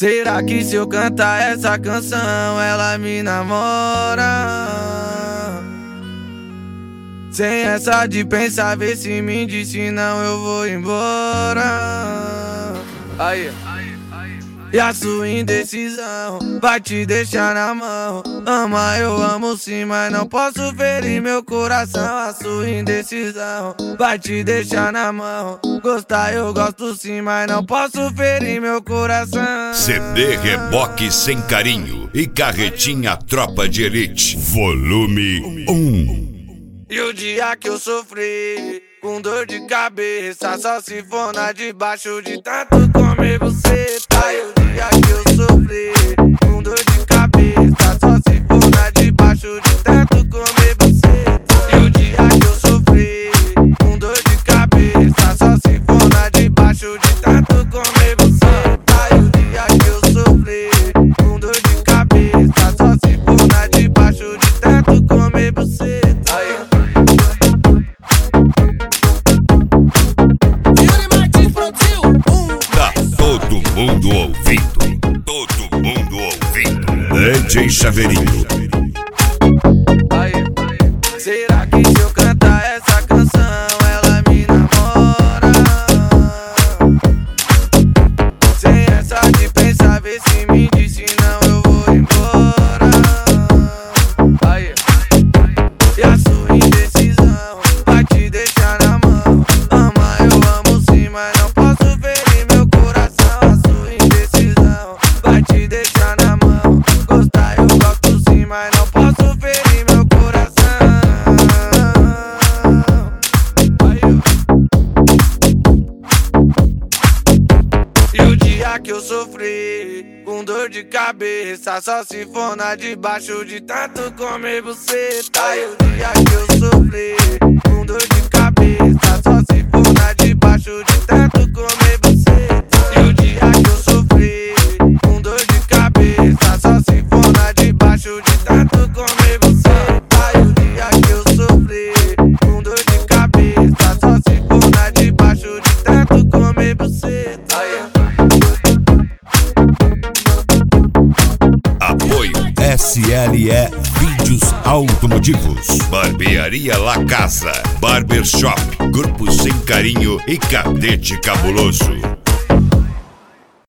Será que se eu cantar essa canção ela me namora? Sem essa de pensar, vê se me diz, senão eu vou embora. Aí. E a sua indecisão vai te deixar na mão. Ama, eu amo sim, mas não posso ferir meu coração. A sua indecisão vai te deixar na mão. Gostar eu gosto sim, mas não posso ferir meu coração. CD Reboque Sem Carinho e Carretinha Tropa de Elite, volume 1. E o dia que eu sofri com dor de cabeça, só se for na debaixo de tanto comer você, tá? E o dia que eu sofri com dor de cabeça, só se for na debaixo de tanto comer você, tá? E o dia que eu sofri com dor de cabeça, só se for na debaixo de tanto comer você, tá? E o dia que eu sofri com dor de cabeça, só se for na debaixo de tanto comer você, tá? Todo mundo ouvindo, DJ Chaveirinho. Será que se eu cantar essa canção ela me namora? Sem essa de pensar, vê se me diz, senão eu vou embora. E a sua indecisão vai te deixar na mão. Ama, eu amo sim, mas não posso ferir meu coração. A sua indecisão vai te deixar na mão. Gostar eu gosto sim, mas não posso ferir meu coração. E o dia que eu sofri com dor de cabeça, só se for na debaixo de tanto comer você, tá? E o dia que eu sofri com dor de cabeça, só se for na debaixo de tanto comer você, tá? E o dia que eu sofri com dor de cabeça, só se for na debaixo de tanto comer você, tá? E o dia que eu sofri com dor de cabeça, só se for na debaixo de tanto comer você, tá? Apoio SLE Vídeos Automotivos, Barbearia La Casa, Barbershop, Grupo Sem Carinho e Cadete Cabuloso.